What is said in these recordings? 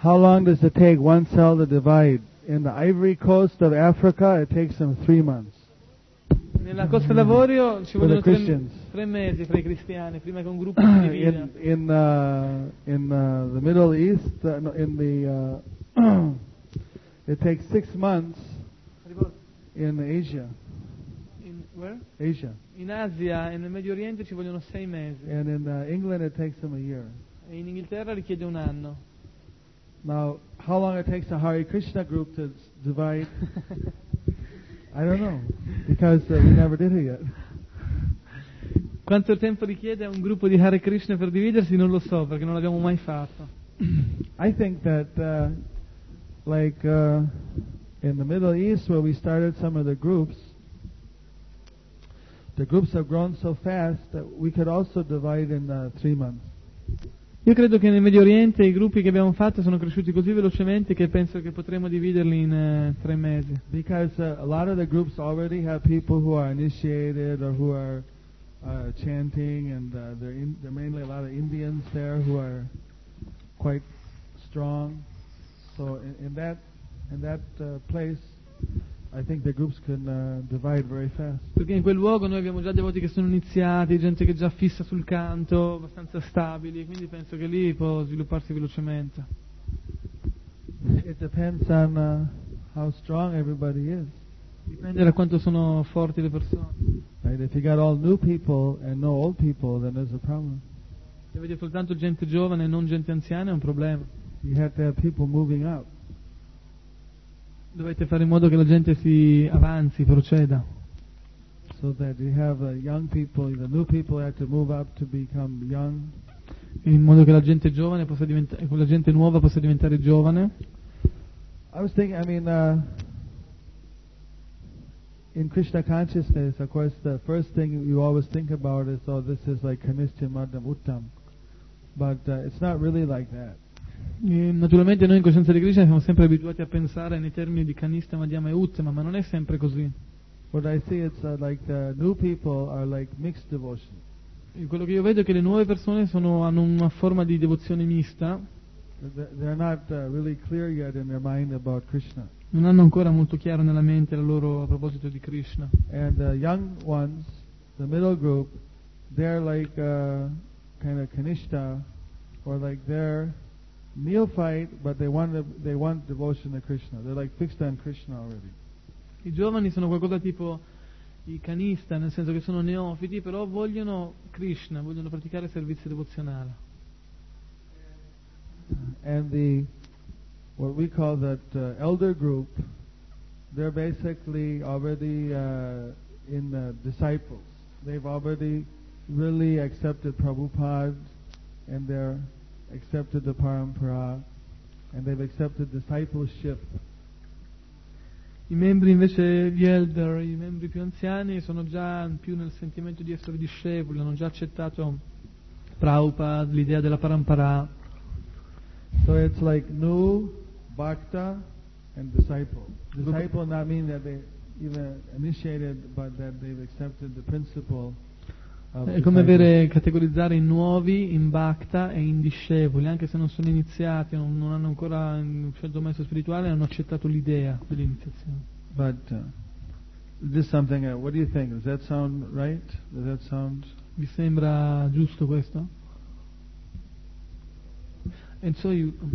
How long does it take one cell to divide? In the Ivory Coast of Africa, it takes them 3 months. Nella Costa d'Avorio ci For the vogliono Christians. 3 mesi fra i cristiani, prima che un gruppo si divida. In the Middle East, it takes 6 months in Asia. In, where? Asia. In Asia e nel Medio Oriente ci vogliono 6 mesi. And in England, it takes them a year. E in Inghilterra richiede un anno. Now, how long it takes a Hare Krishna group to divide? I don't know, because we never did it yet. Quanto tempo richiede a un gruppo di Hare Krishna per dividersi non lo so, perché non l'abbiamo mai fatto. I think that, in the Middle East, where we started some of the groups have grown so fast that we could also divide in 3 months. Io credo che nel Medio Oriente i gruppi che abbiamo fatto sono cresciuti così velocemente che penso che potremo dividerli in 3 mesi. Because a lot of the groups already have people who are initiated or who are chanting, and there are mainly a lot of Indians there who are quite strong. So in that place, I think the groups can divide very fast. Perché in quel luogo noi abbiamo già devoti che sono iniziati, gente che è già fissa sul canto, abbastanza stabili, quindi penso che lì può svilupparsi velocemente. It depends on how strong everybody is. Dipende da quanto sono forti le persone. Right? If you got all new people and no old people, then there's a problem. Se avete soltanto gente giovane e non gente anziana è un problema. You have to have people moving up. Dovete fare in modo che la gente si avanzi, proceda. So that you have young people, the new people have to move up to become young. In modo che la gente giovane possa diventare, la gente nuova possa diventare giovane. I was thinking, in Krishna consciousness, of course, the first thing you always think about is, oh, this is like Kanishta Madhyam Uttam. But it's not really like that. E naturalmente noi in coscienza di Krishna siamo sempre abituati a pensare nei termini di Kanishta, Madhyama e Uttama, ma non è sempre così. What I see, it's like the new people are like mixed devotion. E quello che io vedo è che le nuove persone hanno una forma di devozione mista. They're not really clear yet in their mind about Krishna. Non hanno ancora molto chiaro nella mente la loro a proposito di Krishna. And the young ones, the middle group, they're like kind of Kanishta, or like they're neophyte, but they want devotion to Krishna. They're like fixed on Krishna already. I giovani sono qualcosa tipo i kanista, nel senso che sono neofiti, però vogliono Krishna, vogliono praticare servizio devozionale. And what we call that elder group, they're basically already in disciples. They've already really accepted Prabhupada, and they're accepted the parampara, and they've accepted discipleship. I membri invece, gli elder, i membri più anziani, sono già più nel sentimento di essere discepoli, hanno già accettato Prabhupada, l'idea della parampara. So it's like new, bhakta, and disciple. Disciple not mean that they even initiated, but that they've accepted the principle. È come categorizzare i nuovi in bhakta e in discepoli, anche se non sono iniziati, non hanno ancora scelto il maestro spirituale, hanno accettato l'idea dell'iniziazione. But this is something. What do you think? Does that sound right? Does that sound? Vi sembra giusto questo? And so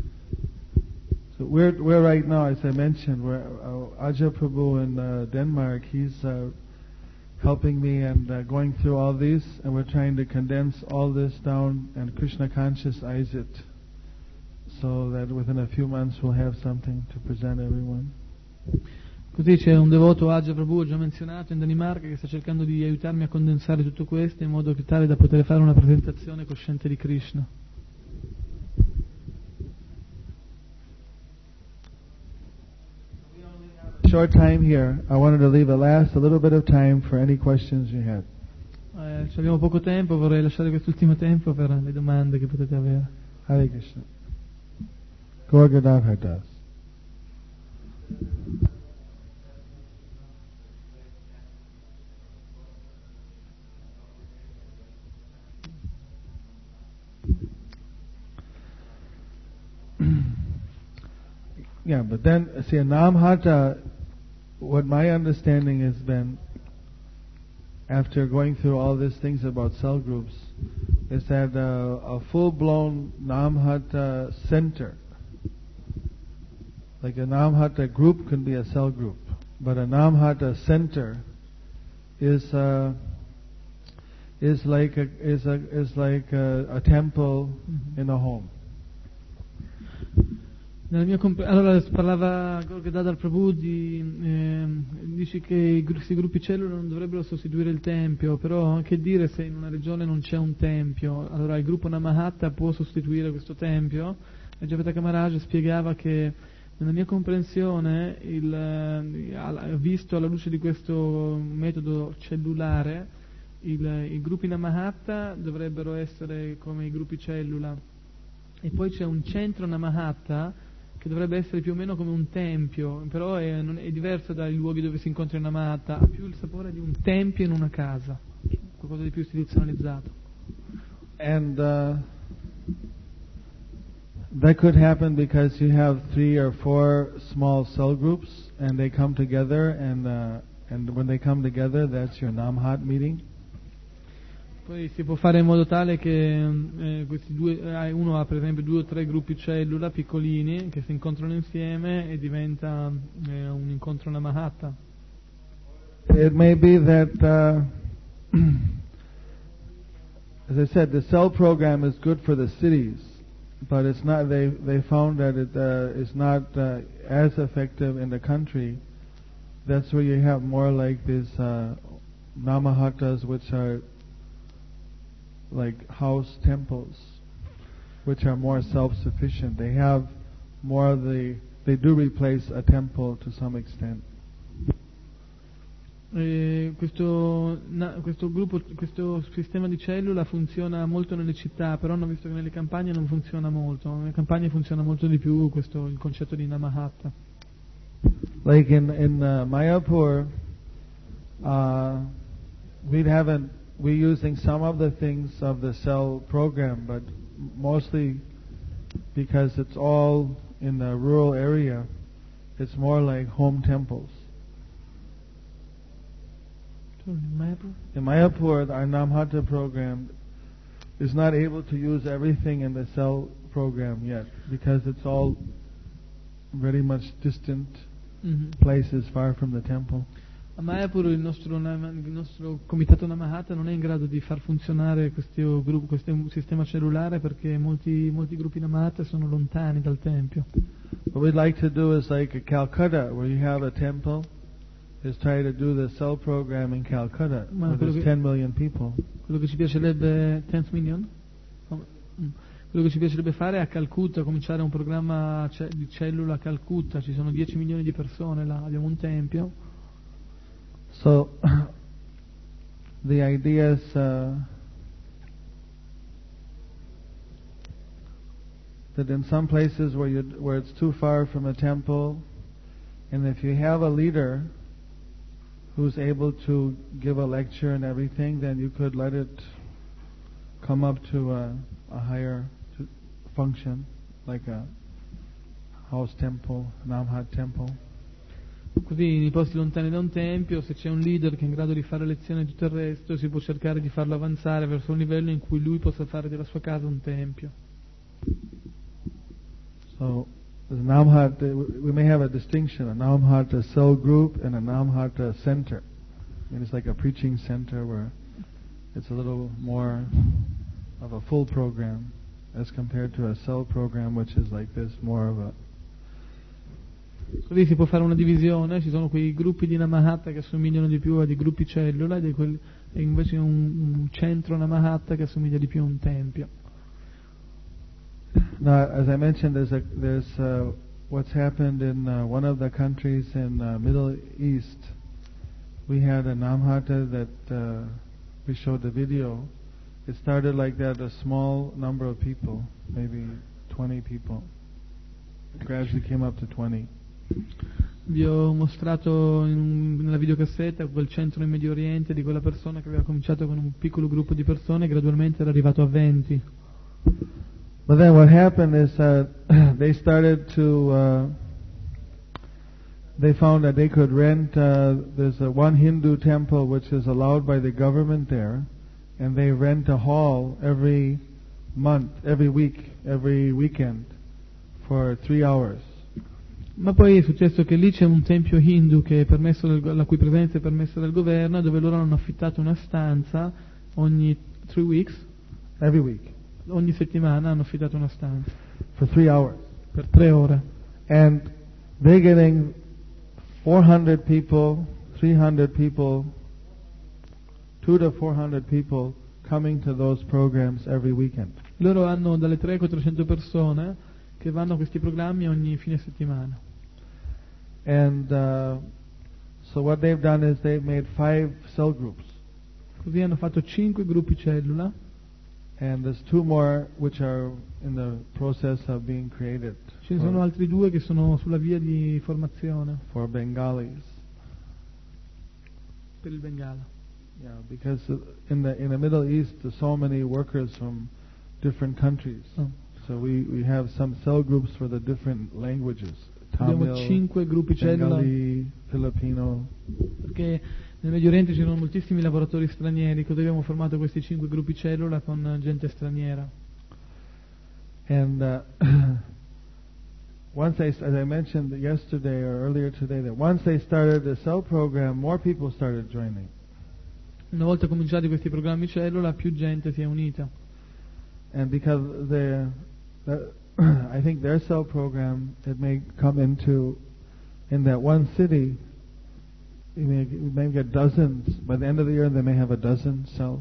we're right now, as I mentioned, we're Ajay Prabhu in Denmark. He's helping me and going through all these, and we're trying to condense all this down and Krishna conscientize it, so that within a few months we'll have something to present everyone. Così c'è un devoto, Ajay Prabhu, ho già menzionato, in Danimarca, che sta cercando di aiutarmi a condensare tutto questo in modo tale da poter fare una presentazione cosciente di Krishna. Short time here. I wanted to leave a little bit of time for any questions you had. Abbiamo poco tempo, vorrei lasciare quest'ultimo tempo per le domande che potete avere. Hare Krishna. Gaur Gadadhar Das. Yeah, but then, see, a Namhata, what my understanding has been, after going through all these things about cell groups, is that a full-blown Namhata center, like a Namhata group can be a cell group, but a Namhata center is like a temple in a home. Allora parlava Gorgadadar Prabhu dice che questi gruppi cellule non dovrebbero sostituire il tempio, però che dire se in una regione non c'è un tempio? Allora il gruppo Namahata può sostituire questo tempio? E Javataka Maharaj spiegava che nella mia comprensione, visto alla luce di questo metodo cellulare, i gruppi Namahata dovrebbero essere come i gruppi cellula, e poi c'è un centro Namahata che dovrebbe essere più o meno come un tempio, però è diverso dai luoghi dove si incontra in Namahata, ha più il sapore di un tempio in una casa, qualcosa di più istituzionalizzato. And that could happen because you have 3 or 4 small cell groups and they come together, and when they come together, that's your Namhat meeting. Poi si può fare in modo tale che questi uno ha per esempio 2 o 3 gruppi cellula piccolini che si incontrano insieme e diventa un incontro Namahata. It may be that, as I said, the cell program is good for the cities, but it's not. They found that it is not as effective in the country. That's where you have more like these Namahatas, which are like house temples, which are more self-sufficient. They have more they do replace a temple to some extent. Questo sistema di cellula funziona molto nelle città, però hanno visto che nelle campagne non funziona molto. Nelle campagne funziona molto di più il concetto di Namahata. Like in Mayapur, we're using some of the things of the cell program, but mostly because it's all in the rural area, it's more like home temples. In Mayapur, our Namhata program is not able to use everything in the cell program yet, because it's all very much distant places far from the temple. A Mayapur il nostro comitato Namahata non è in grado di far funzionare questo sistema cellulare perché molti gruppi Namahata sono lontani dal tempio. What we'd like to do is like a Calcutta, where you have a temple, is try to do the cell program in Calcutta, where there's 10 million people. Quello che ci piacerebbe 10 million? Quello che ci piacerebbe fare è a Calcutta, cominciare un programma di cellula a Calcutta, ci sono 10 milioni di persone là, abbiamo un tempio. So, the idea is that in some places where it's too far from a temple, and if you have a leader who's able to give a lecture and everything, then you could let it come up to a higher function, like a house temple, Namhat temple. Così nei posti lontani da un tempio, se c'è un leader che è in grado di fare lezioni e tutto il resto, si può cercare di farlo avanzare verso un livello in cui lui possa fare della sua casa un tempio. So, Namhata, we may have a distinction, a Namhata cell group and a Namhata center. I mean, it's like a preaching center where it's a little more of a full program as compared to a cell program, which is like this, more of a... Così si può fare una divisione, ci sono quei gruppi di Namahata che assomigliano di più a dei gruppi cellula e invece un centro Namahata che assomiglia di più a un tempio. Now, as I mentioned, there's what's happened in one of the countries in Middle East. We had a Namhata that we showed the video. It started like that, a small number of people, maybe 20 people. It gradually came up to 20. Vi ho mostrato nella videocassetta quel centro in Medio Oriente di quella persona che aveva cominciato con un piccolo gruppo di persone e gradualmente era arrivato a 20. But then what happened is they started to they found that they could rent, there's one Hindu temple which is allowed by the government there, and they rent a hall every month, every week, every weekend for 3 hours. Ma poi è successo che lì c'è un tempio hindu che è permesso la cui presenza è permessa dal governo, dove loro hanno affittato una stanza ogni 3 weeks, Every week. ogni settimana hanno affittato una stanza For 3 hours. per 3 ore. And they're getting 400 people, 300 people, 200 to 400 people coming to those programs every weekend. Loro hanno dalle 300 a 400 persone che vanno a questi programmi ogni fine settimana. And so what they've done is they've made 5 cell groups. Così hanno fatto 5 gruppi cellula, And there's 2 more which are in the process of being created ce ne sono altri 2 che sono sulla via di formazione for Bengalis. per il Bengala. Yeah, because in the Middle East there's so many workers from different countries. Oh. So we have some cell groups for the different languages. Abbiamo Tamil, 5 gruppi cellula Bengali, Filipino. perché nel Medio Oriente ci sono moltissimi lavoratori stranieri, così abbiamo formato questi 5 gruppi cellula con gente straniera. And once as I mentioned yesterday or earlier today, that once they started the cell program, more people started joining. Una volta cominciati questi programmi cellula, più gente si è unita. And because I think their cell program, it may come into, in that one city, you may get dozens. By the end of the year, they may have a dozen cells.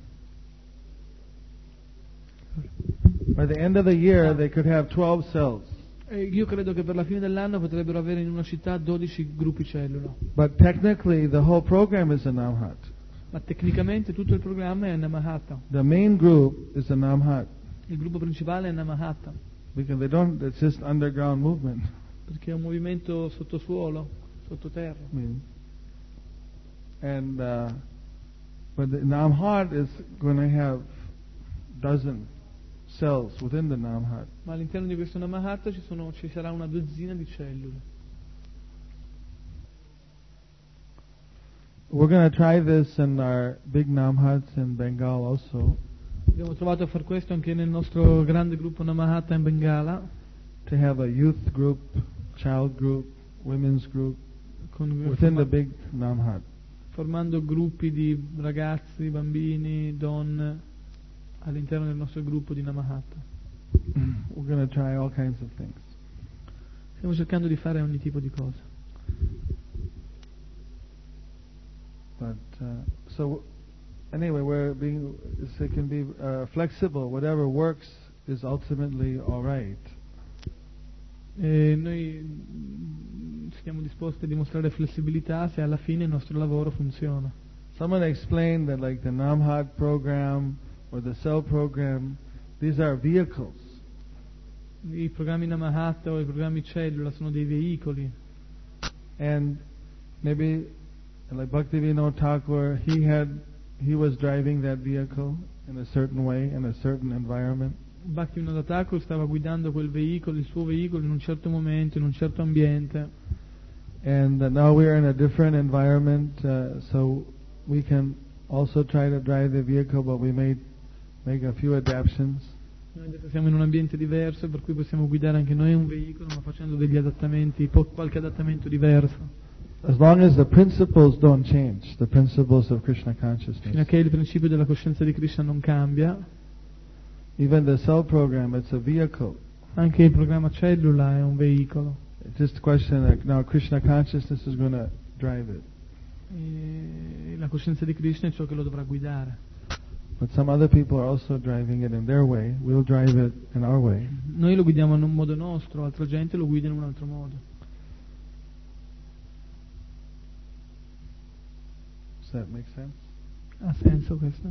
By the end of the year, they could have 12 cells. E io credo che per la fine dell'anno potrebbero avere in una città 12 gruppi cellula. But technically, the whole program is a Namhat. Ma tecnicamente tutto il programma è Namahatta. The main group is a Namhat. Il gruppo principale è Namahatta, Because it's just underground movement. perché è un movimento sottosuolo, sottoterra. I mean, and but the Namhat is going to have dozen cells within the Namhat. Ma all'interno di questo Namahatta ci sarà una dozzina di cellule. We're going to try this in our big Namhats in Bengal also, Abbiamo provato a far questo anche nel nostro grande gruppo Namahatta in Bengala, to have a youth group, child group, women's group within the big Namhat. formando gruppi di ragazzi, bambini, donne all'interno del nostro gruppo di Namahatta. We're going to try all kinds of things. Stiamo cercando di fare ogni tipo di cosa. But so anyway, so it can be flexible. Whatever works is ultimately all right. E noi siamo disposti a dimostrare flessibilità se alla fine il nostro lavoro funziona. Someone explained that like the Namhat program or the cell program, these are vehicles. I programmi Namahatta o i programmi cellula sono dei veicoli. And maybe like Bhaktivinoda Thakur, he was driving that vehicle in a certain way, in a certain environment. Bhaktivinoda Thakur stava guidando quel veicolo, il suo veicolo, in un certo momento, in un certo ambiente. And now we are in a different environment, so we can also try to drive the vehicle, but we may make a few adaptations. Noi adesso siamo in un ambiente diverso, per cui possiamo guidare anche noi un veicolo, ma facendo degli adattamenti, qualche adattamento diverso. As long as the principles don't change, the principles of Krishna consciousness. Fino a che il principio della coscienza di Krishna non cambia, Even the cell program, it's a vehicle. anche il programma cellula è un veicolo. It's just a question that now Krishna consciousness is going to drive it. E la coscienza di Krishna è ciò che lo dovrà guidare. But some other people are also driving it in their way. We'll drive it in our way. Noi lo guidiamo in un modo nostro, altra gente lo guida in un altro modo. Does that make sense? Ha senso questo?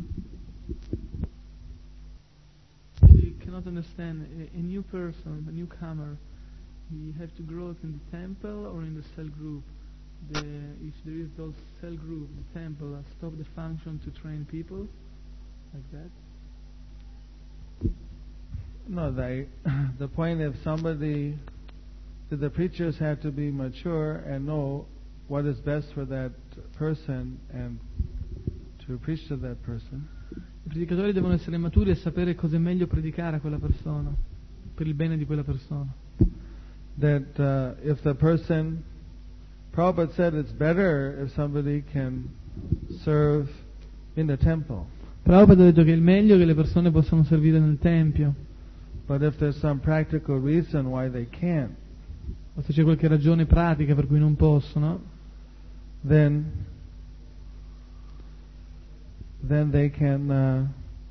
You cannot understand a new person, a newcomer. You have to grow up in the temple or in the cell group. If there is those cell group, the temple stop the function to train people, like that. No, the point if somebody that the preachers had to be mature and know what is best for that person and to preach to that person. I predicatori devono essere maturi e sapere cosa è meglio predicare a quella persona, per il bene di quella persona. That if the person, Prabhupada said it's better if somebody can serve in the temple. Prabhupada ha detto che è il meglio che le persone possano servire nel tempio. But if there's some practical reason why they can't, O se c'è qualche ragione pratica per cui non possono, then they can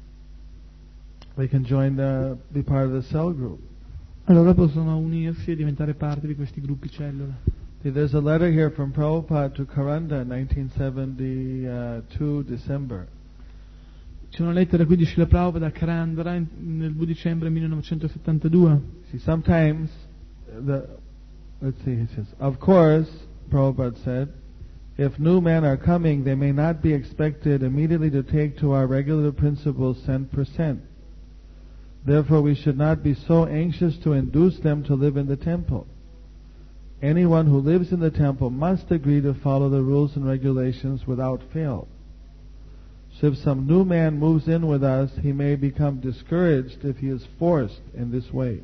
join be part of the cell group. allora possono unirsi e diventare parte di questi gruppi cellule. See, there's a letter here from Prabhupada to Karanda, 1972 December. C'è una lettera qui di Srila Prabhupada a Karandara nel 2 dicembre 1972. See, sometimes let's see, he says, of course, Prabhupada said, if new men are coming, they may not be expected immediately to take to our regular principles cent per cent. Therefore, we should not be so anxious to induce them to live in the temple. Anyone who lives in the temple must agree to follow the rules and regulations without fail. So if some new man moves in with us, he may become discouraged if he is forced in this way.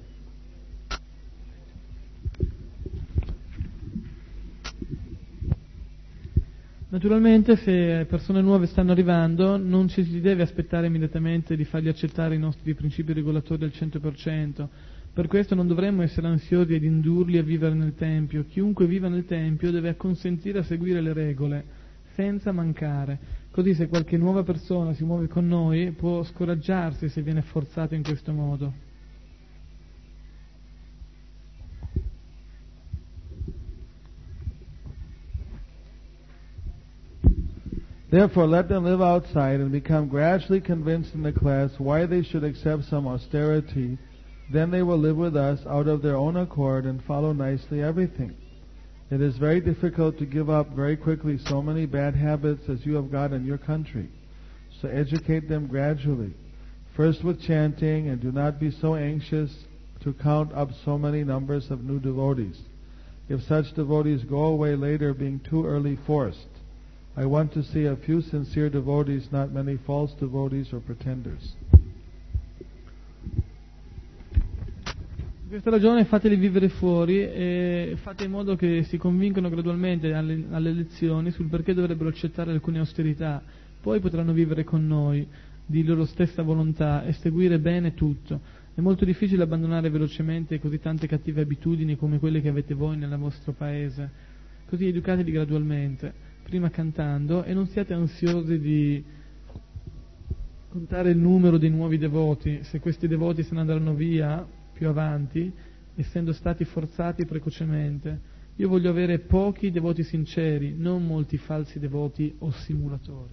Naturalmente, se persone nuove stanno arrivando, non ci si deve aspettare immediatamente di fargli accettare i nostri principi regolatori al 100%. Per questo non dovremmo essere ansiosi ed indurli a vivere nel Tempio. Chiunque viva nel Tempio deve acconsentire a seguire le regole, senza mancare. Così se qualche nuova persona si muove con noi, può scoraggiarsi se viene forzato in questo modo. Therefore, let them live outside and become gradually convinced in the class why they should accept some austerity. Then they will live with us out of their own accord and follow nicely everything. It is very difficult to give up very quickly so many bad habits as you have got in your country. So educate them gradually. First with chanting, and do not be so anxious to count up so many numbers of new devotees. If such devotees go away later being too early forced, I want to see a few sincere devotees, not many false devotees or pretenders. Per questa ragione fateli vivere fuori e fate in modo che si convincano gradualmente alle lezioni sul perché dovrebbero accettare alcune austerità. Poi potranno vivere con noi di loro stessa volontà e seguire bene tutto. È molto difficile abbandonare velocemente così tante cattive abitudini come quelle che avete voi nel vostro paese. Così educateli gradualmente, prima cantando, e non siate ansiosi di contare il numero dei nuovi devoti. Se questi devoti se ne andranno via più avanti, essendo stati forzati precocemente. Io voglio avere pochi devoti sinceri, non molti falsi devoti o simulatori.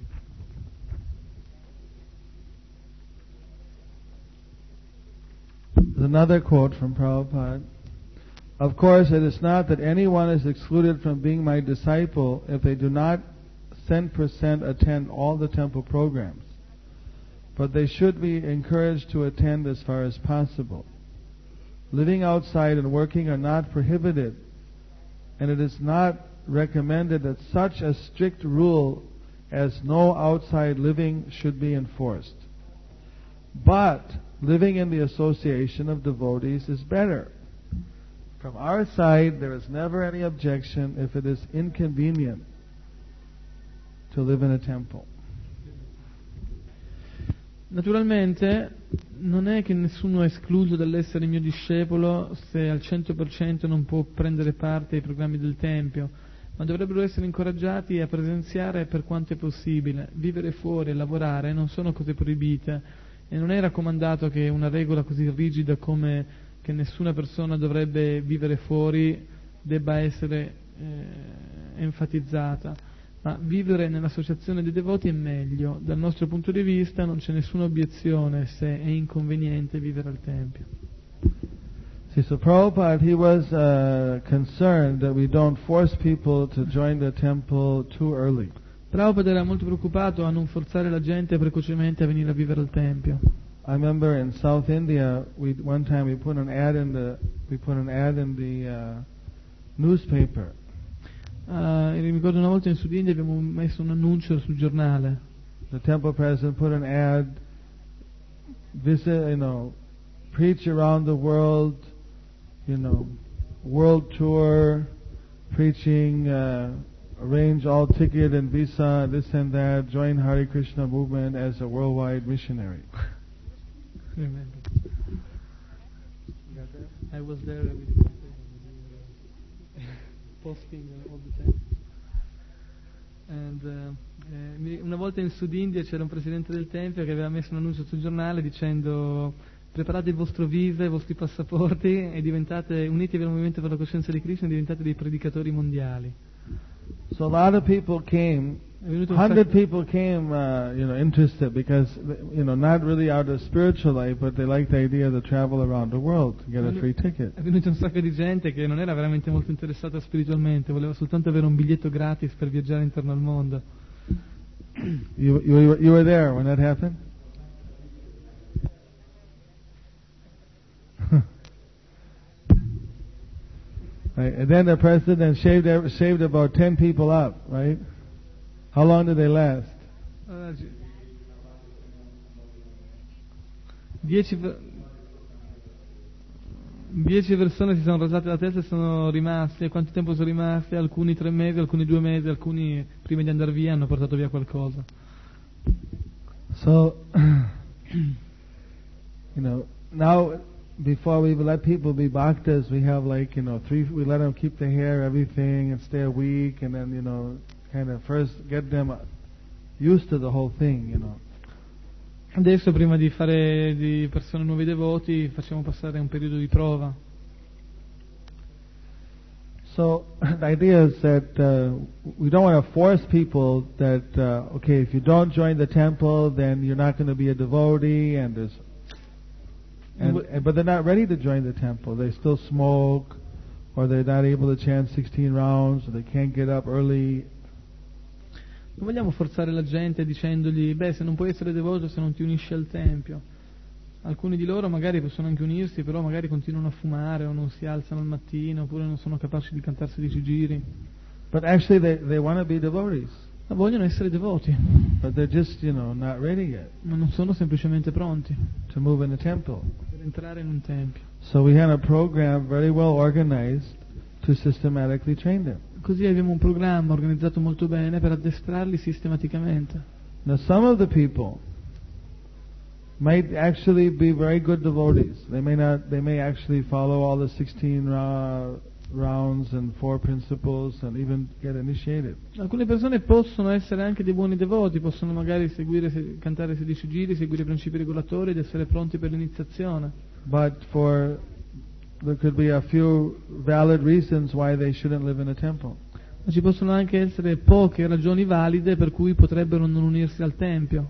Another quote from Prabhupada. Of course, it is not that anyone is excluded from being my disciple if they do not cent per cent attend all the temple programs, but they should be encouraged to attend as far as possible. Living outside and working are not prohibited, and it is not recommended that such a strict rule as no outside living should be enforced. But living in the association of devotees is better. From our side, there is never any objection if it is inconvenient to live in a temple. Naturalmente non è che nessuno è escluso dall'essere mio discepolo se al 100% non può prendere parte ai programmi del Tempio, ma dovrebbero essere incoraggiati a presenziare per quanto è possibile. Vivere fuori e lavorare non sono cose proibite e non è raccomandato che una regola così rigida come che nessuna persona dovrebbe vivere fuori debba essere enfatizzata. Ma vivere nell'associazione dei devoti è meglio. Dal nostro punto di vista non c'è nessuna obiezione se è inconveniente vivere al Tempio. See, so Prabhupada, he was concerned that we don't force people to join the temple too early. Prabhupada era molto preoccupato a non forzare la gente precocemente a venire a vivere al Tempio. I remember in South India, one time we put an ad in the newspaper. Mi ricordo una volta in Sud India abbiamo messo un annuncio sul giornale. The temple president put an ad, visit, preach around the world, world tour, preaching, arrange all ticket and visa, this and that, join Hare Krishna movement as a worldwide missionary. Remember. I was there posting all the time. And una volta in Sud India c'era un presidente del tempio che aveva messo un annuncio sul giornale dicendo: preparate il vostro visa, i vostri passaporti e unitevi al movimento per la coscienza di Krishna e diventate dei predicatori mondiali. So a lot of people came, 100 people came, interested because, not really out of spiritual life, but they liked the idea to travel around the world to get a free ticket. È venuto un sacco di gente che non era veramente molto interessata spiritualmente, voleva soltanto avere un biglietto gratis per viaggiare intorno al mondo. You were there when that happened? Right. And then the president shaved about 10 people up, right? How long did they last? 10 persone si sono rasate la testa e sono rimasti. E quanto tempo sono rimasti? Alcuni 3 mesi, alcuni 2 mesi, alcuni prima di andare via hanno portato via qualcosa. So, now before we let people be bhaktas, we have we let them keep their hair, everything, and stay a week, and then, kind of first get them used to the whole thing, Adesso, prima di fare di persone nuovi devoti, facciamo passare un periodo di prova. So the idea is that we don't want to force people that okay, if you don't join the temple, then you're not going to be a devotee, but they're not ready to join the temple. They still smoke, or they're not able to chant 16 rounds, or they can't get up early. Non vogliamo forzare la gente dicendogli: se non puoi essere devoto se non ti unisci al tempio. Alcuni di loro magari possono anche unirsi, però magari continuano a fumare, o non si alzano al mattino, oppure non sono capaci di cantare 16 giri. But actually they want to be devotees. Ma vogliono essere devoti. But they're just, not ready yet. Ma non sono semplicemente pronti to move in the temple. Per entrare in un tempio. So we had a program very well organized to systematically train them. Così abbiamo un programma organizzato molto bene per addestrarli sistematicamente. Now some of the people might actually be very good devotees. They may actually follow all the 16 rounds and 4 principles and even get initiated. Alcune persone possono essere anche dei buoni devoti, possono magari cantare 16 giri, seguire i principi regolatori ed essere pronti per l'iniziazione. But there could be a few valid reasons why they shouldn't live in a temple. Ma ci possono anche essere poche ragioni valide per cui potrebbero non unirsi al tempio.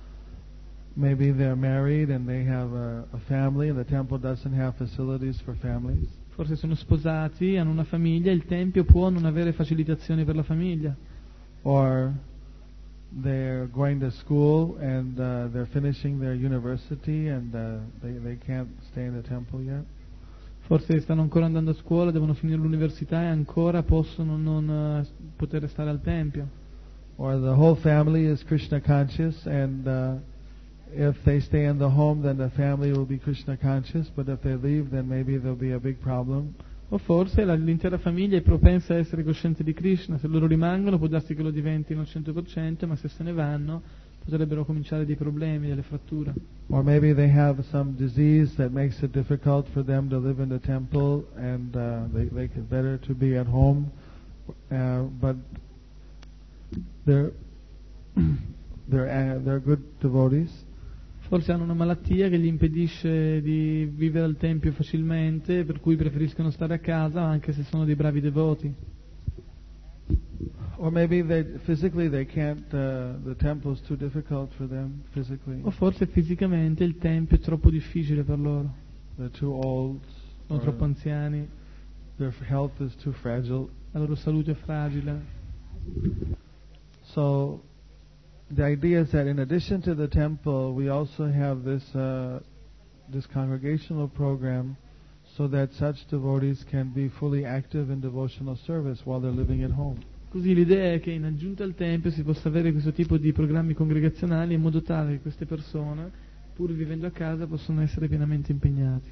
Maybe they're married and they have a family and the temple doesn't have facilities for families. Forse sono sposati, hanno una famiglia, il tempio può non avere facilitazioni per la famiglia. Or they're going to school and they're finishing their university and they can't stay in the temple yet. Forse stanno ancora andando a scuola, devono finire l'università e ancora possono non poter stare al tempio. Or the whole family is Krishna conscious and if they stay in the home then the family will be Krishna conscious, but if they leave then maybe there'll be a big problem. O forse l'intera famiglia è propensa a essere cosciente di Krishna, se loro rimangono può darsi che lo diventino al 100%, ma se se ne vanno potrebbero cominciare dei problemi, delle fratture. Or maybe they have some disease that makes it difficult for them to live in the temple and they could better to be at home, but they're good devotees. Forse hanno una malattia che gli impedisce di vivere al tempio facilmente, per cui preferiscono stare a casa anche se sono dei bravi devoti. Or maybe physically they can't, the temple's too difficult for them physically. O forse fisicamente il tempio è troppo difficile per loro. They're too old. Sono troppo anziani. Their health is too fragile. La loro salute è fragile. So the idea is that in addition to the temple, we also have this congregational program so that such devotees can be fully active in devotional service while they're living at home. Così l'idea è che in aggiunta al Tempio si possa avere questo tipo di programmi congregazionali in modo tale che queste persone, pur vivendo a casa, possono essere pienamente impegnati.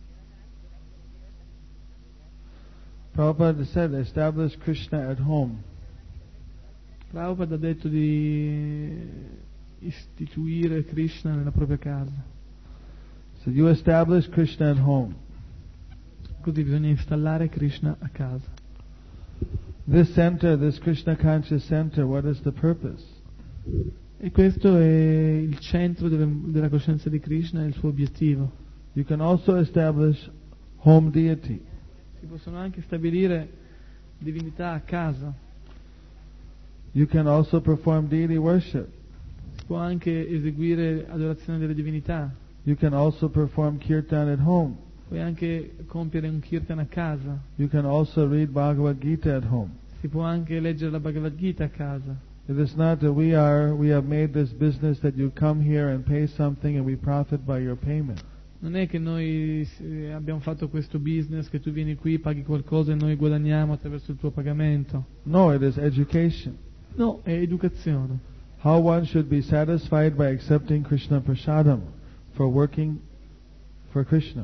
Prabhupada said, establish Krishna at home. Prabhupada ha detto di istituire Krishna nella propria casa. So you establish Krishna at home. Così bisogna installare Krishna a casa. This center, this Krishna conscious center, what is the purpose? E questo è il centro della coscienza di Krishna e il suo obiettivo. You can also establish home deity. Si possono anche stabilire divinità a casa. You can also perform deity worship. Si può anche eseguire adorazione delle divinità. You can also perform kirtan at home. Puoi anche compiere un kirtan a casa. You can also read Bhagavad Gita at home. Si può anche leggere la Bhagavad Gita a casa. It is not that we have made this business that you come here and pay something and we profit by your payment. Non è che noi abbiamo fatto questo business che tu vieni qui, paghi qualcosa e noi guadagniamo attraverso il tuo pagamento. No, it is education. No, è educazione. How one should be satisfied by accepting Krishna prasadam for working for Krishna.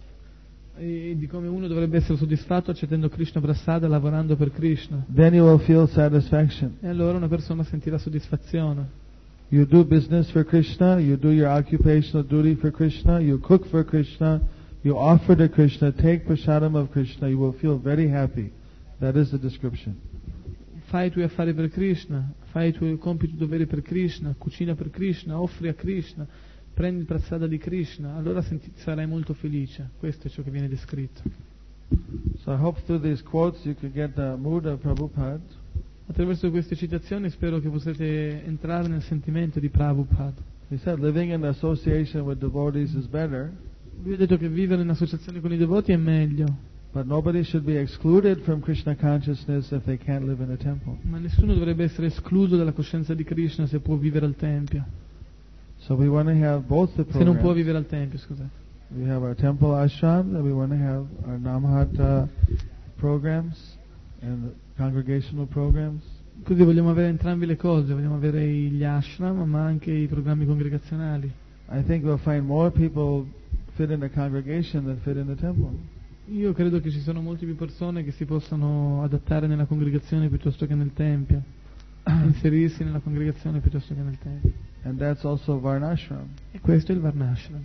E di come uno dovrebbe essere soddisfatto accettando Krishna Prasada, lavorando per Krishna. Then you will feel satisfaction. E allora una persona sentirà soddisfazione. You do business for Krishna, you do your occupational duty for Krishna, you cook for Krishna, you offer to Krishna, take prasadam of Krishna, you will feel very happy. That is the description. Fai i tuoi affari per Krishna, fai i tuoi compiti e doveri per Krishna, cucina per Krishna, offri a Krishna, prendi il prasada di Krishna, allora sarai molto felice. Questo è ciò che viene descritto. So I hope through these quotes you could get the mood of Prabhupada. Attraverso queste citazioni spero che possiate entrare nel sentimento di Prabhupada. He said living in association with devotees is better, Lui ha detto che vivere in associazione con i devoti è meglio, but nobody should be excluded from Krishna consciousness if they can't live in a temple. ma nessuno dovrebbe essere escluso dalla coscienza di Krishna se può vivere al Tempio. So we want to have both the Se non può programs. vivere al Tempio, scusate. We have our temple ashram, and we want to have our Namhat programs and congregational programs. Così vogliamo avere entrambe le cose, vogliamo avere gli ashram ma anche i programmi congregazionali. I think we'll find more people fit in the congregation than fit in the temple. Io credo che ci sono molte più persone che si possano adattare nella congregazione piuttosto che nel Tempio, inserirsi nella congregazione piuttosto che nel Tempio. And that's also Varnashram. E questo è il Varnashram.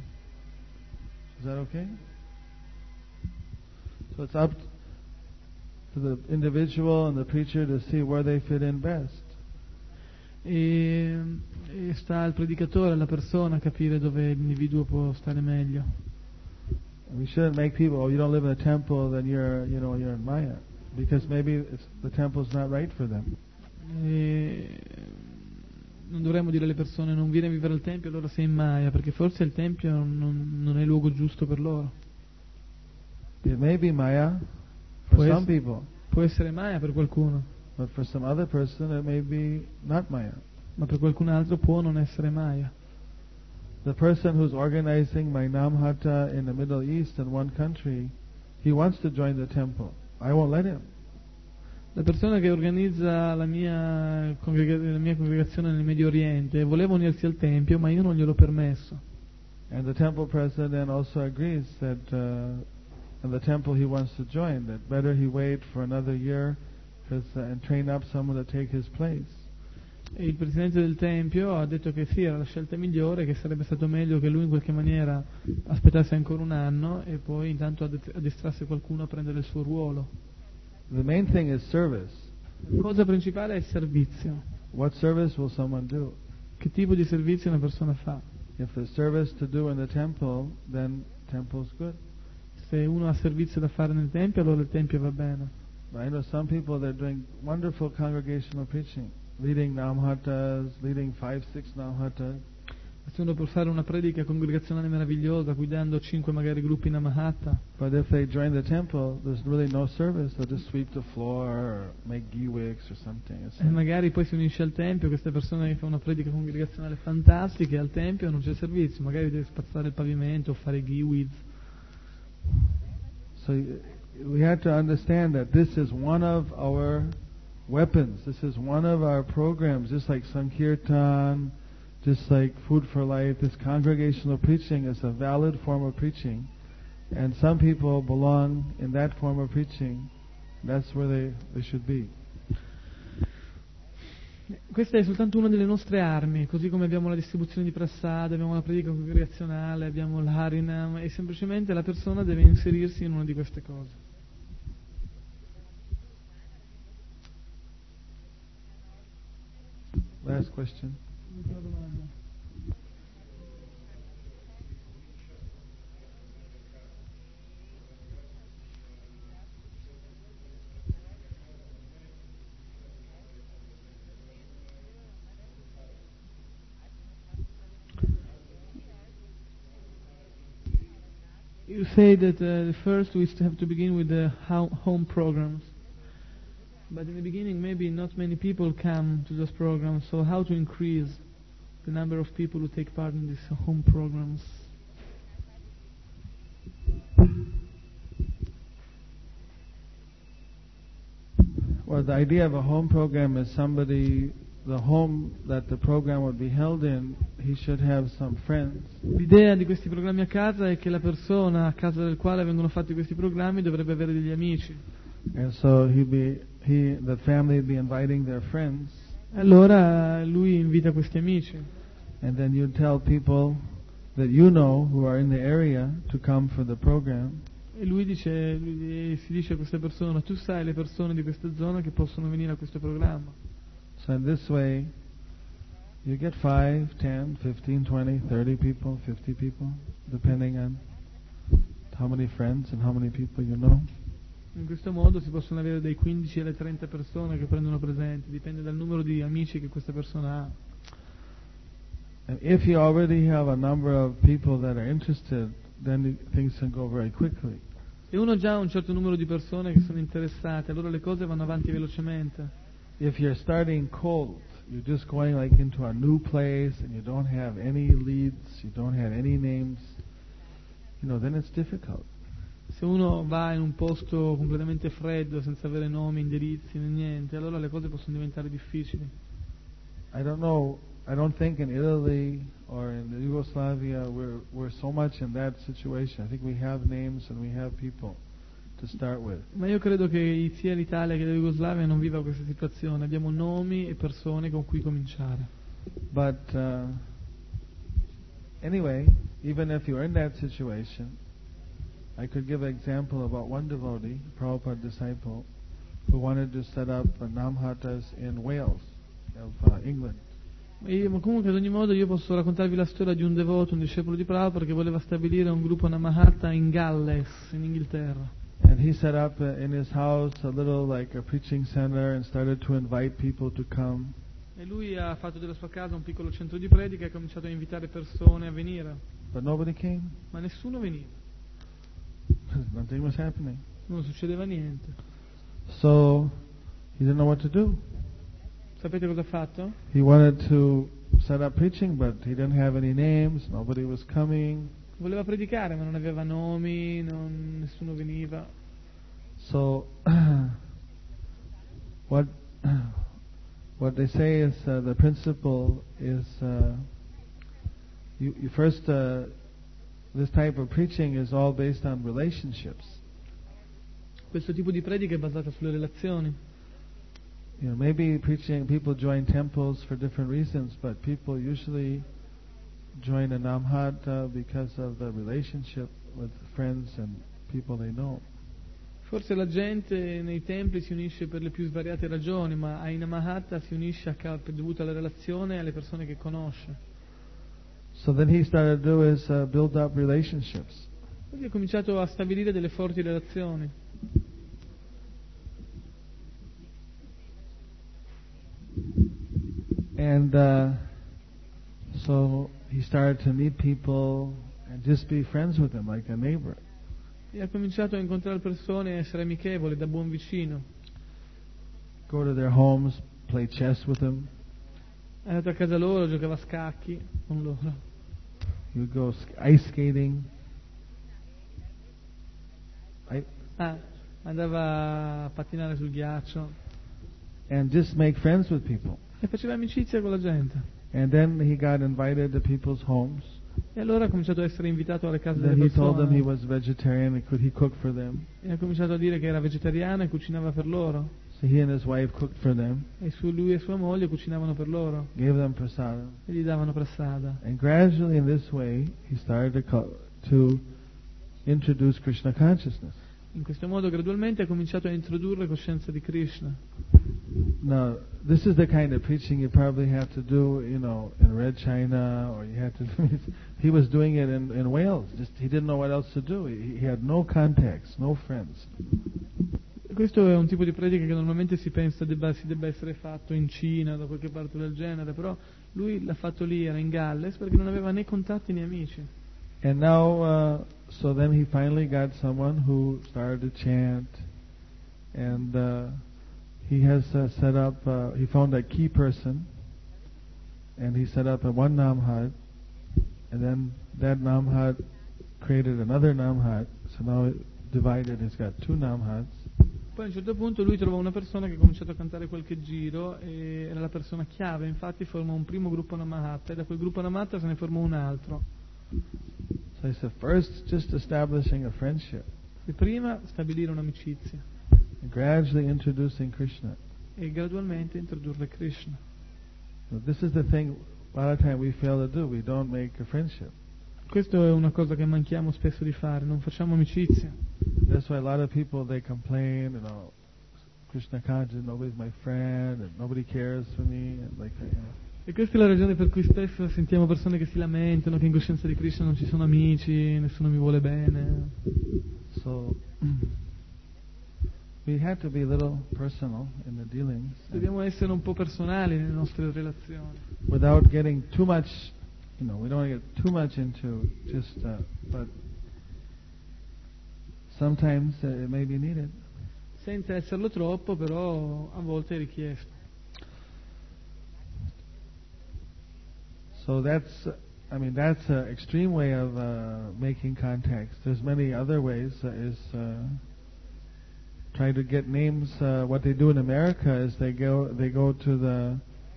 Is that okay? So it's up to the individual and the preacher to see where they fit in best. E sta al predicatore, alla persona, a capire dove l'individuo può stare meglio. We shouldn't make people, oh, you don't live in a temple, then you're in Maya. Because maybe the temple's not right for them. E non dovremmo dire alle persone non vieni a vivere al Tempio, allora sei in Maya, perché forse il Tempio non è il luogo giusto per loro. It may be Maya for Può some essere- people, Può essere Maya per qualcuno, but for some other person it may be not Maya. ma per qualcun altro può non essere Maya. The person who's organizing my Namhata in the Middle East in one country, he wants to join the temple. I won't let him. La persona che organizza la mia congregazione nel Medio Oriente voleva unirsi al Tempio, ma io non gliel'ho permesso. And the temple president also agrees that in the temple he wants to join, that better he wait for another year and train up someone to take his place. E il presidente del Tempio ha detto che sì, era la scelta migliore, che sarebbe stato meglio che lui in qualche maniera aspettasse ancora un anno e poi intanto addestrasse qualcuno a prendere il suo ruolo. The main thing is service. La cosa principale è il servizio. What service will someone do? Che tipo di servizio una persona fa? If there's service to do in the temple, then temple's good. Se uno ha servizio da fare nel Tempio, allora il Tempio va bene. But I know some people, they're doing wonderful congregational preaching, leading Namhatas, leading 5-6 Namhatas. Se uno può fare una predica congregazionale meravigliosa, guidando 5 magari gruppi Namahatta, But if they join the temple, there's really no service. They'll just sweep the floor or make ghee wicks or something. e magari poi si unisce al tempio, queste persone che fanno una predica congregazionale fantastica, e al tempio non c'è servizio, magari deve spazzare il pavimento o fare ghee whiz. So we have to understand that this is one of our weapons. This is one of our programs, just like Sankirtan, just like Food for Life. This congregational preaching is a valid form of preaching, and some people belong in that form of preaching. That's where they should be. Questa è soltanto una delle nostre armi, così come abbiamo la distribuzione di prasad, abbiamo la predica congregazionale, abbiamo l'harinam, e semplicemente la persona deve inserirsi in una di queste cose. Last question. Ultima domanda. You say that first we have to begin with the home programs. But in the beginning, maybe not many people come to those programs. So how to increase the number of people who take part in these home programs? Well, the idea of a home program is the home that the program would be held in, he should have some friends. L'idea di questi programmi a casa è che la persona a casa del quale vengono fatti questi programmi dovrebbe avere degli amici. And so the family would be inviting their friends. Allora lui invita questi amici. And then you tell people that you know who are in the area to come for the program. E si dice a queste persone: ma tu sai le persone di questa zona che possono venire a questo programma. So in this way, you get 5, 10, 15, 20, 30 people, 50 people, depending on how many friends and how many people you know. In questo modo si possono avere dai 15 alle 30 persone che prendono presenti, dipende dal numero di amici che questa persona ha. And if you already have a number of people that are interested, then things can go very quickly. Se uno già ha un certo numero di persone che sono interessate, allora le cose vanno avanti velocemente. If you're starting cold, you're just going like into a new place and you don't have any leads, you don't have any names, then it's difficult. Se uno va in un posto completamente freddo, senza avere nomi, indirizzi, né niente, allora le cose possono diventare difficili. I don't think in Italy or in Yugoslavia we're so much in that situation. I think we have names and we have people to start with. Ma io credo che sia l'Italia che la Jugoslavia non viva questa situazione. Abbiamo nomi e persone con cui cominciare. But anyway, even if you're in that situation, I could give an example about one devotee, a Prabhupada disciple, who wanted to set up Namhatas in Wales, of England. Ma comunque ad ogni modo io posso raccontarvi la storia di un devoto, un discepolo di Prabhupada che voleva stabilire un gruppo Namahatta in Galles, in Inghilterra. And he set up in his house a little like a preaching center and started to invite people to come. E lui ha fatto della sua casa un piccolo centro di predica e ha cominciato a invitare persone a venire. But nobody came. Ma nessuno veniva. Nothing was happening. Non succedeva niente. So he didn't know what to do. Sapete cosa ha fatto? He wanted to set up preaching, but he didn't have any names. Nobody was coming. Voleva predicare, ma non aveva nomi, nessuno veniva. So what they say is the principle is you first this type of preaching is all based on relationships. Questo tipo di predica è basata sulle relazioni. Maybe people join temples for different reasons, but people usually join a Namhatta because of the relationship with friends and people they know. Forse la gente nei templi si unisce per le più svariate ragioni, ma ai Namahatta si unisce dovuto alla relazione e alle persone che conosce. So then he started to do is build up relationships. Quindi ha cominciato a stabilire delle forti relazioni. And so he started to meet people and just be friends with them like a neighbor. E ha cominciato a incontrare persone e essere amichevole da buon vicino. Go to their homes, play chess with them. È andato a casa loro, giocava a scacchi con loro. He would go ice skating. Andava a pattinare sul ghiaccio. And just make friends with people. E faceva amicizia con la gente. And then he got invited to people's homes. E allora ha cominciato a essere invitato alle case Then delle he told them he persone. was vegetarian and he cook for them. E ha cominciato a dire che era vegetariano e cucinava per loro. So he and his wife cooked for them, E lui e sua moglie cucinavano per loro. gave them prasada. E gli davano prasada. And gradually in this way, he started to introduce Krishna consciousness. In questo modo gradualmente ha cominciato a introdurre coscienza di Krishna. Now, this is the kind of preaching you probably have to do, in Red China, or you have to do. He was doing it in Wales. Just he didn't know what else to do. He had no contacts, no friends. Questo è un tipo di predica che normalmente si pensa si debba essere fatto in Cina, da qualche parte del genere, però lui l'ha fatto lì, era in Galles, perché non aveva né contatti né amici. And now, so then he finally got someone who started to chant, and he has set up, he found a key person, and he set up a one Namhat, and then that Namhat created another Namhat, so now it divided, he's got two Namhats. Poi a un certo punto lui trova una persona che ha cominciato a cantare qualche giro, e era la persona chiave, infatti formò un primo gruppo Namahatta, e da quel gruppo Namahatta se ne formò un altro. So he said, first just establishing a friendship, E prima stabilire un'amicizia, and gradually introducing Krishna. e gradualmente introdurre Krishna. So this is the thing, a lot of time we fail to do, we don't make a friendship. Questo è una cosa che manchiamo spesso di fare, non facciamo amicizia. That's why a lot of people, they complain, Krishna conscious, nobody's my friend, and nobody cares for me, and like that, E questa è la ragione per cui spesso sentiamo persone che si lamentano che in coscienza di Krishna non ci sono amici, nessuno mi vuole bene. So we have to be a little personal in the dealings, Dobbiamo essere un po' personali nelle nostre relazioni, without getting too much. We don't want to get too much into just, but sometimes it may be needed. senza esserlo troppo, però a volte è richiesto. So that's an extreme way of making contacts. There's many other ways. Try to get names. What they do in America is they go to the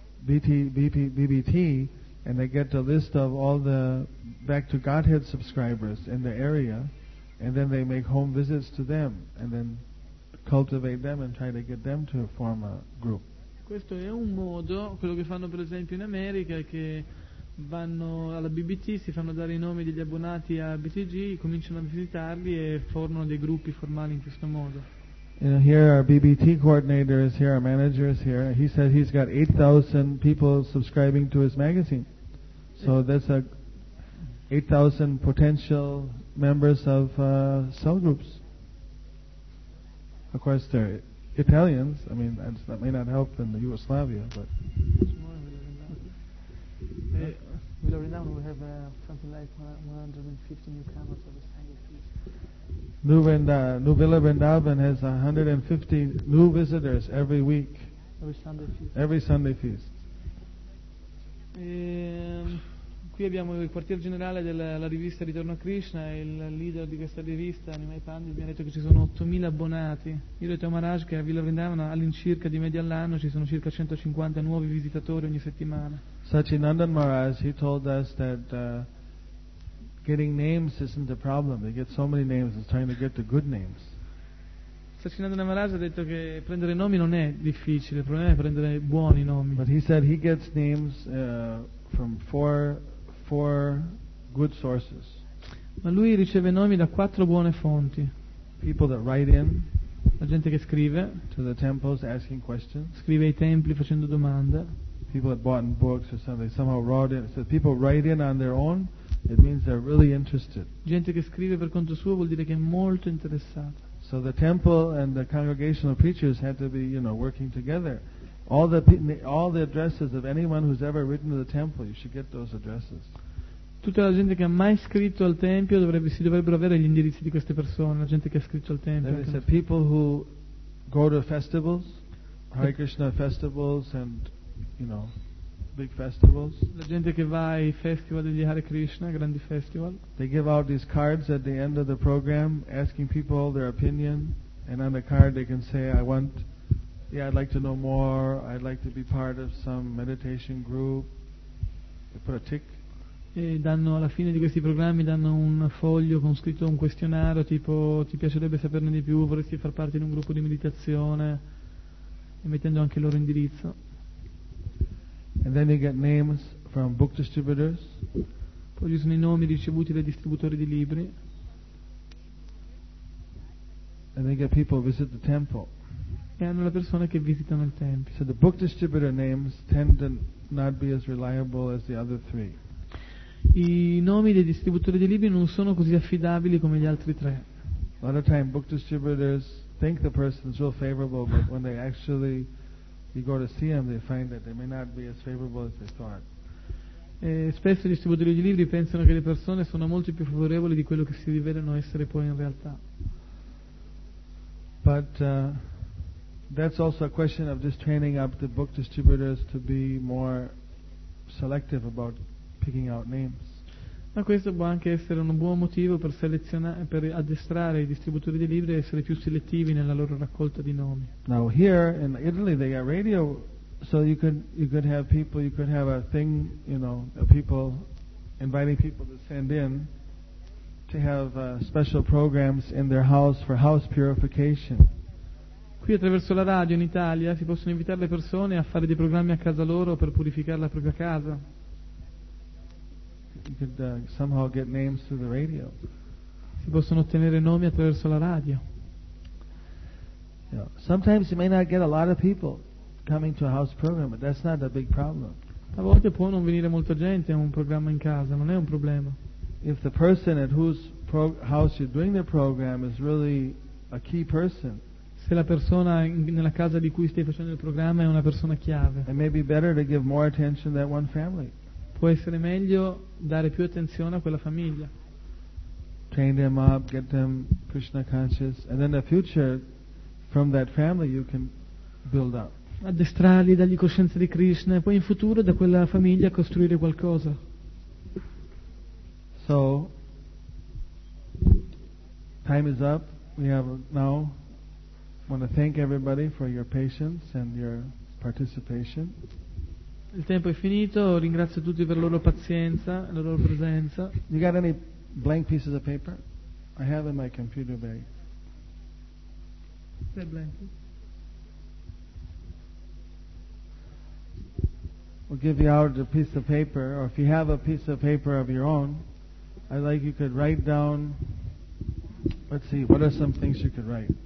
BBT, and they get a list of all the Back to Godhead subscribers in the area, and then they make home visits to them, and then cultivate them and try to get them to form a group. Questo è un modo. Quello che fanno per esempio in America è che vanno alla BBT, si fanno dare i nomi degli abbonati a BTG, cominciano a visitarli e formano dei gruppi formali in questo modo. Here our BBT coordinator is here, our manager is here. He said he's got 8,000 people subscribing to his magazine. So that's 8,000 potential members of cell groups. Of course, they're Italians. That may not help in Yugoslavia, but Willow Renown, we have something like 150 newcomers of the Sunday feast. New Villa Vrindavan has 150 new visitors every week, Every Sunday feast. every Sunday feast. Qui abbiamo il quartier generale della rivista Ritorno a Krishna, e il leader di questa rivista, Nimai Pandit, mi ha detto che ci sono 8.000 abbonati. Io ho detto a Maharaj che a Villa Vrindavan all'incirca di media all'anno ci sono circa 150 nuovi visitatori ogni settimana. Sachinandan Maharaj, he told us that getting names isn't a problem. They get so many names, it's trying to get the good names. Sachinandan Maharaj ha detto che prendere nomi non è difficile, il problema è prendere buoni nomi. But he said he gets names from four good sources. Ma lui riceve nomi da 4 buone fonti. People that write in La gente che scrive to the temples asking questions. scrive ai templi facendo domande. People that bought in books or something, somehow wrote in. So people write in on their own, it means they're really interested. Gente che scrive per conto suo vuol dire che è molto interessata. So the temple and the congregational preachers had to be, working together. All the addresses of anyone who's ever written to the temple, you should get those addresses. Tutta la gente che ha mai scritto al Tempio si dovrebbero avere gli indirizzi di queste persone, la gente che ha scritto al Tempio. Then he said people who go to festivals, Hare Krishna festivals and, big festivals. La gente che va ai festival degli Hare Krishna, grandi festival, They give out these cards at the end of the program asking people their opinion, and on the card they can say, I'd like to know more, I'd like to be part of some meditation group. They put a tick. e danno alla fine di questi programmi danno un foglio con scritto un questionario tipo ti piacerebbe saperne di più, vorresti far parte di un gruppo di meditazione, e mettendo anche il loro indirizzo. And then you get names from book distributors. Poi ci sono i nomi ricevuti dai distributori di libri. And they get people who visit the temple. E hanno le persone che visitano il Tempio. So the book distributor names tend to not be as reliable as the other three. I nomi dei distributori di libri non sono così affidabili come gli altri tre. A lot of time book distributors think the person's real favorable, but when they actually, you go to see them, they find that they may not be as favorable as they thought. E spesso i distributori di libri pensano che le persone sono molto più favorevoli di quello che si rivelano essere poi in realtà. But that's also a question of just training up the book distributors to be more selective about picking out names. Ma questo può anche essere un buon motivo per per addestrare i distributori di libri a essere più selettivi nella loro raccolta di nomi. Now here in Italy they got radio, so you could have people, you could have a thing, people inviting people to send in to have special programs in their house for house purification. Qui attraverso la radio in Italia si possono invitare le persone a fare dei programmi a casa loro per purificare la propria casa. You could somehow get names through the radio. Si possono ottenere nomi attraverso la radio. Sometimes you may not get a lot of people coming to a house program, but that's not a big problem. A volte può non venire molta gente a un programma in casa, non è un problema. If the person at whose house you're doing the program is really a key person, Se la persona nella casa di cui stai facendo il programma è una persona chiave, it may be better to give more attention to that one family. può essere meglio dare più attenzione a quella famiglia. Train them up, get them Krishna conscious, and then the future from that family you can build up. Addestrarli, dargli coscienza di Krishna e poi in futuro da quella famiglia costruire qualcosa. So, time is up. We have now, want to thank everybody for your patience and your participation. Il tempo è finito, ringrazio tutti per la loro pazienza, la loro presenza. You got any blank pieces of paper? I have in my computer bag. We'll give you out a piece of paper, or if you have a piece of paper of your own, I'd like you could write down, let's see, what are some things you could write?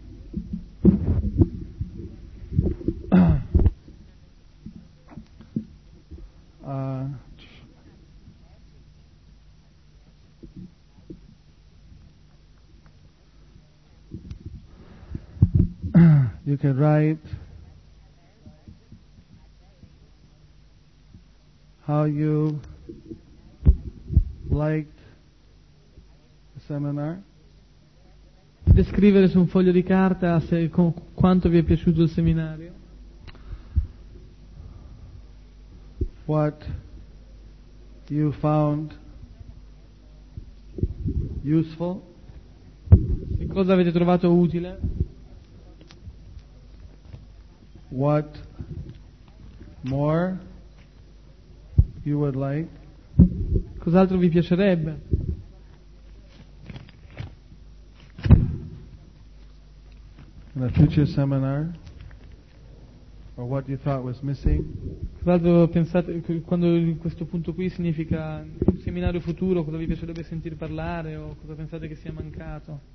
You could write how you liked the seminar. Descrivere su un foglio di carta quanto vi è piaciuto il seminario. What you found useful. Che cosa avete trovato utile? What more you would like. Cos'altro vi piacerebbe? In a future seminar, or what you thought was missing. Cos'altro pensate, quando in questo punto qui significa un seminario futuro, cosa vi piacerebbe sentir parlare o cosa pensate che sia mancato?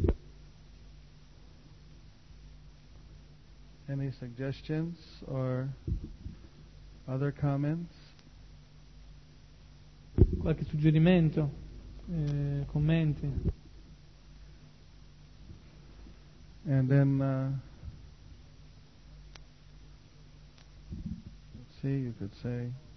Any suggestions or other comments? Qualche suggerimento? Commenti? And then, let's see, you could say,